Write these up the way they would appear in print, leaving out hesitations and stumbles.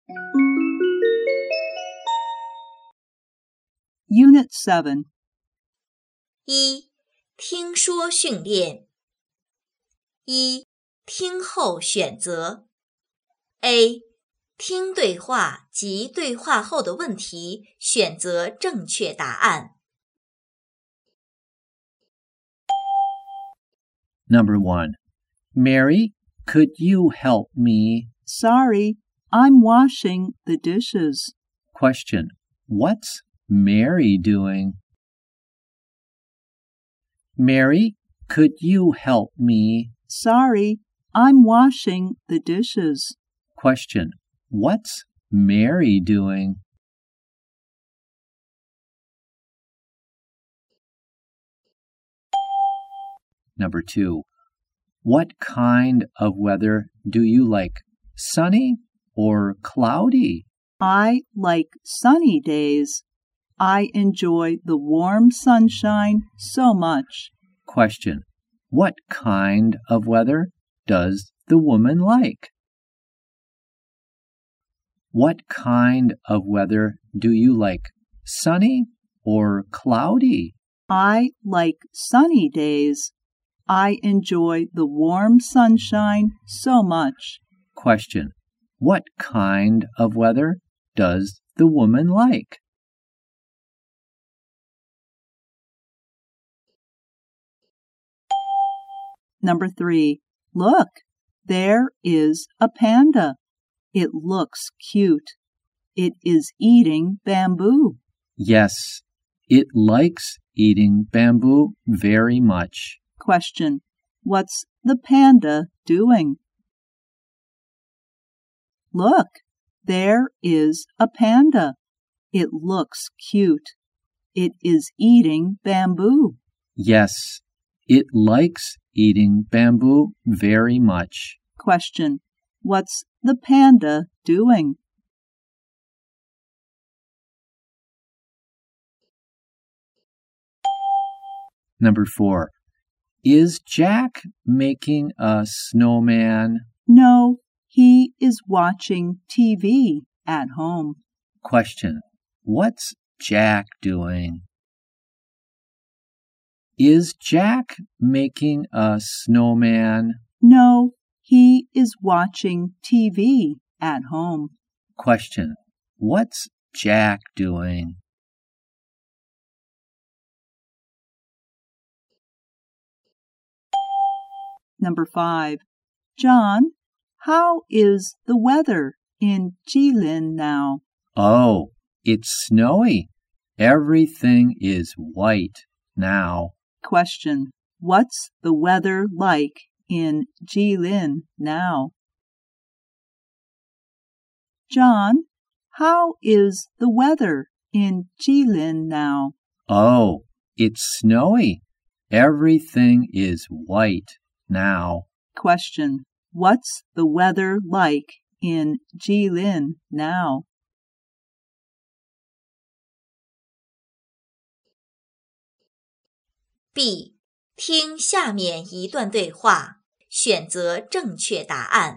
Unit 7. 一、听说训练。一、听后选择。A、听对话及对话后的问题，选择正确答案。 Number 1. Mary, could you help me? Sorry, I'm washing the dishes. Question. What's Mary doing? Mary, could you help me? Sorry, I'm washing the dishes. Question. What's Mary doing? Number 2. What kind of weather do you like? Sunny or cloudy? I like sunny days. I enjoy the warm sunshine so much. Question. What kind of weather does the woman like? What kind of weather do you like? Sunny or cloudy? I like sunny days. I enjoy the warm sunshine so much. Question. What kind of weather does the woman like? Number 3. Look, there is a panda. It looks cute. It is eating bamboo. Yes, it likes eating bamboo very much. Question. What's the panda doing? Look, there is a panda. It looks cute. It is eating bamboo. Yes, it likes eating bamboo very much. Question. What's the panda doing? Number 4. Is Jack making a snowman? No, he is watching TV at home. Question. What's Jack doing? Is Jack making a snowman? No, he is watching TV at home. Question. What's Jack doing? Number 5. John, how is the weather in Jilin now? Oh, it's snowy. Everything is white now. Question. What's the weather like in Jilin now? John, how is the weather in Jilin now? Oh, it's snowy. Everything is white now. Question. What's the weather like in Jilin now? B. 听下面一段对话，选择正确答案。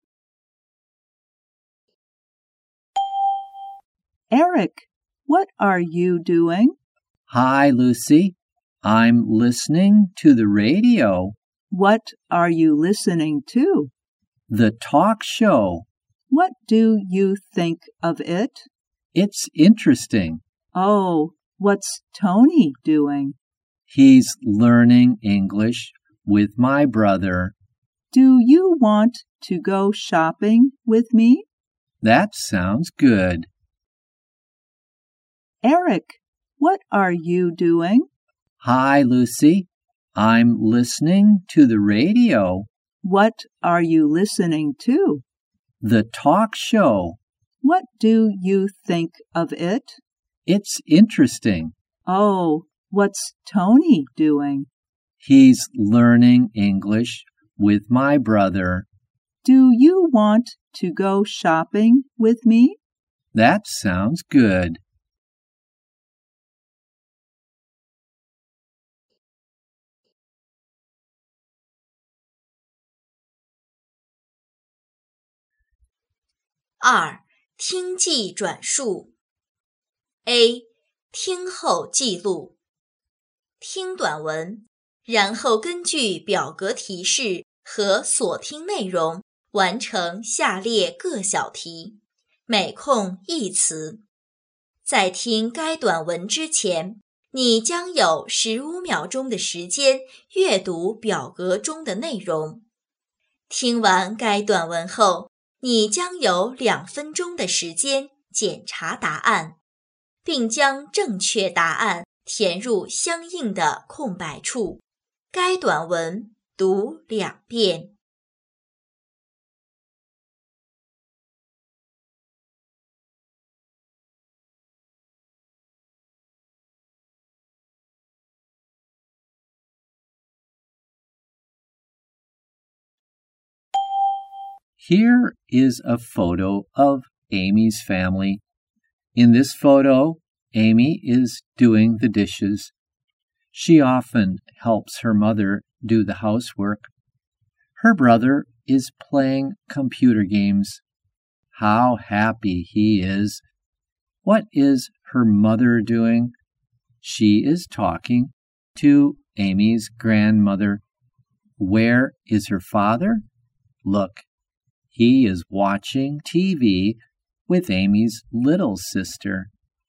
Eric, what are you doing? Hi, Lucy. I'm listening to the radio. What are you listening to? The talk show. What do you think of it? It's interesting. Oh, what's Tony doing? He's learning English with my brother. Do you want to go shopping with me? That sounds good. Eric, what are you doing? Hi, Lucy. I'm listening to the radio. What are you listening to? The talk show. What do you think of it? It's interesting. Oh, what's Tony doing? He's learning English with my brother. Do you want to go shopping with me? That sounds good. 听记转述。A. 听后记录。听短文，然后根据表格提示和所听内容完成下列各小题，每空1词。在听该短文之前，你将有15秒钟的时间阅读表格中的内容。听完该短文后，你将有2分钟的时间检查答案，并将正确答案填入相应的空白处。该短文读2遍。 Here is a photo of Amy's family. In this photo, Amy is doing the dishes. She often helps her mother do the housework. Her brother is playing computer games. How happy he is. What is her mother doing? She is talking to Amy's grandmother. Where is her father? Look, he is watching TV with Amy's little sister.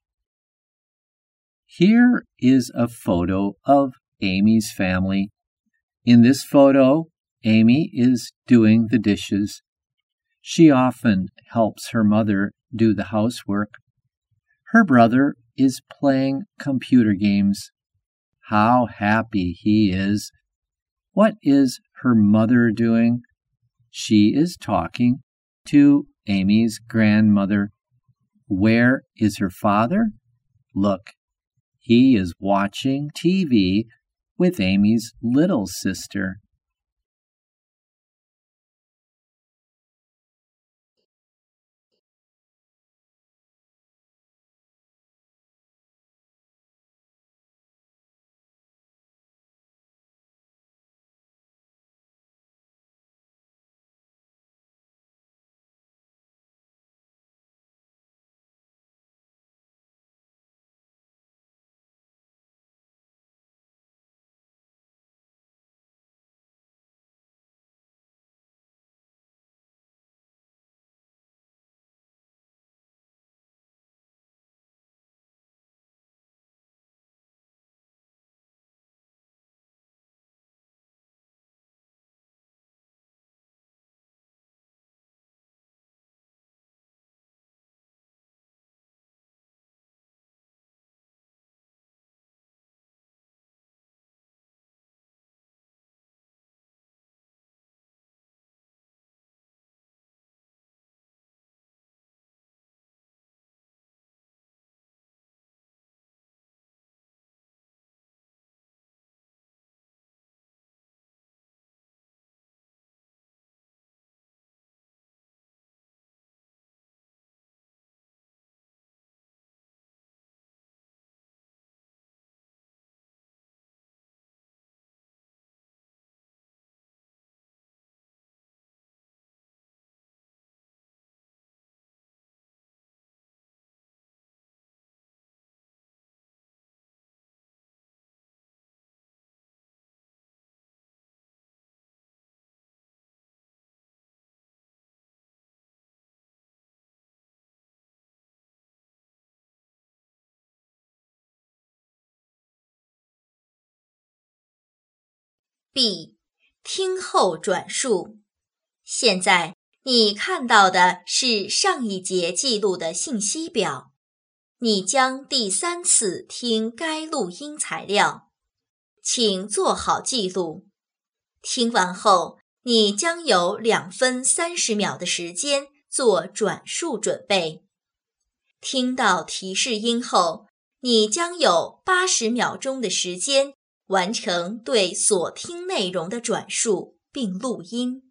Here is a photo of Amy's family. In this photo, Amy is doing the dishes. She often helps her mother do the housework. Her brother is playing computer games. How happy he is. What is her mother doing? She is talking to Amy's grandmother. Where is her father? Look, he is watching TV with Amy's little sister. B. 听后转述。现在你看到的是上一节记录的信息表，你将第3次听该录音材料，请做好记录。听完后，你将有2分30秒的时间做转述准备。听到提示音后，你将有80秒钟的时间完成对所听内容的转述并录音。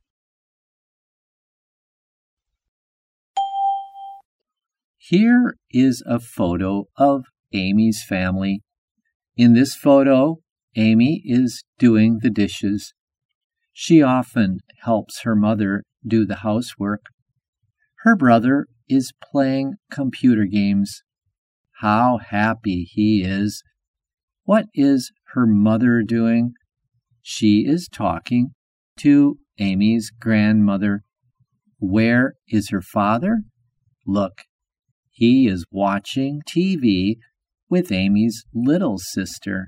Here is a photo of Amy's family. In this photo, Amy is doing the dishes. She often helps her mother do the housework. Her brother is playing computer games. How happy he is. What is her mother doing? She is talking to Amy's grandmother. Where is her father? Look, he is watching TV with Amy's little sister.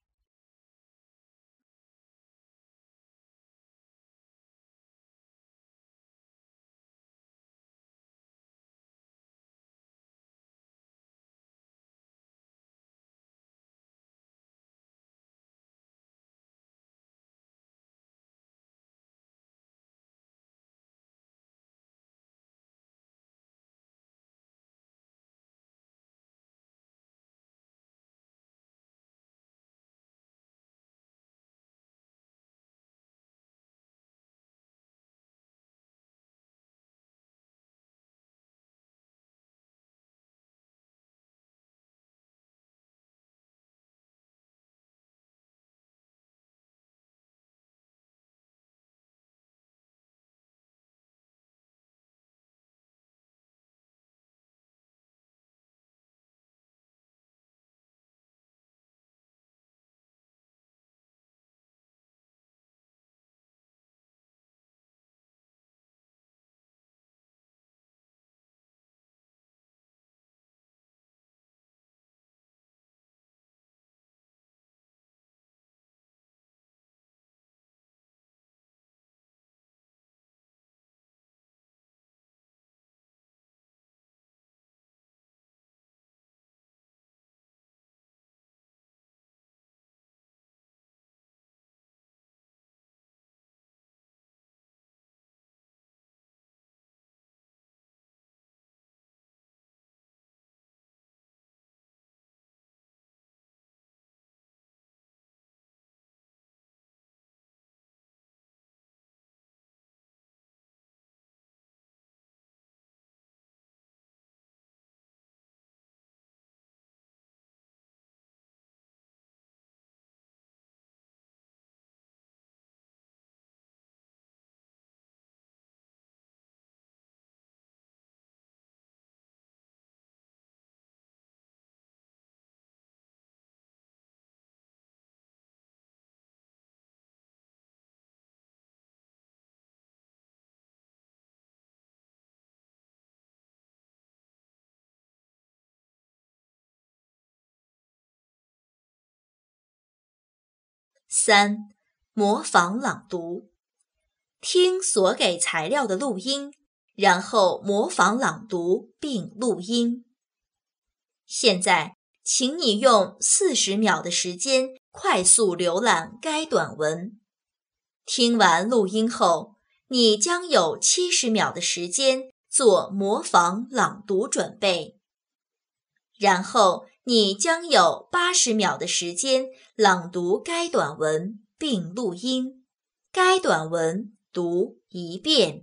3. 模仿朗读。听所给材料的录音，然后模仿朗读并录音。现在，请你用40秒的时间快速浏览该短文。听完录音后，你将有70秒的时间做模仿朗读准备。然后，你将有80秒的时间朗读该短文并录音。该短文读一遍。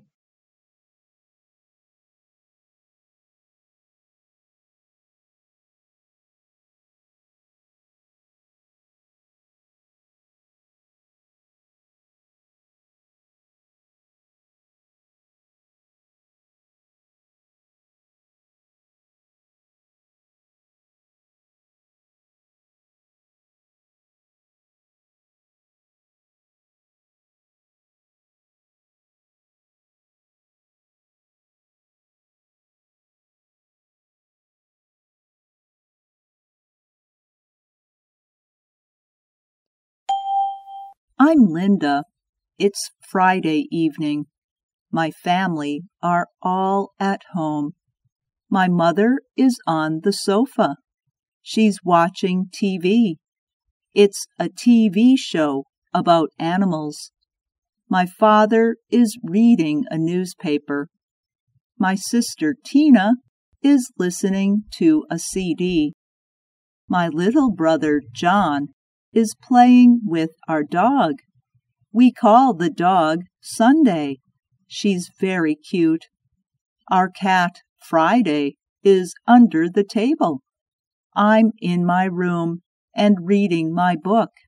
I'm Linda. It's Friday evening. My family are all at home. My mother is on the sofa. She's watching TV. It's a TV show about animals. My father is reading a newspaper. My sister Tina is listening to a CD. My little brother John is playing with our dog. We call the dog Sunday. She's very cute. Our cat Friday is under the table. I'm in my room and reading my book.